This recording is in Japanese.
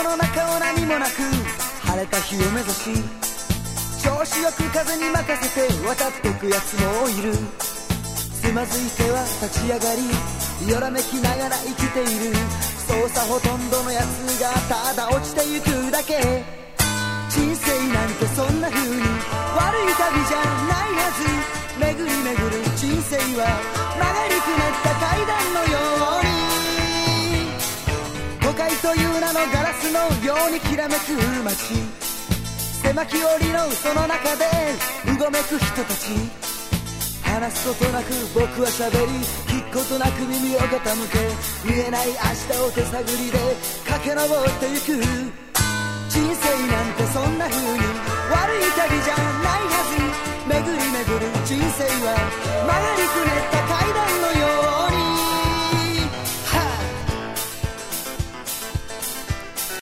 世の中を何もなく晴れた日を目指し、調子よく風に任せて渡ってくやつもいる。つまずいては立ち上がり、よらめきながら生きている。そうさ、ほとんどのやつがただ落ちてゆくだけ。人生なんてそんな風に悪い旅じゃないはず。巡り巡る人生は曲がりくねった階段のように、都会という名のガラスのようにきらめく街、狭き檻のその中でうごめく人たち。話すことなく僕は喋り、聞くことなく耳を傾け、見えない明日を手探りで駆け上ってゆく。人生なんてそんな風に悪い旅じゃないはず。巡り巡る人生は曲がり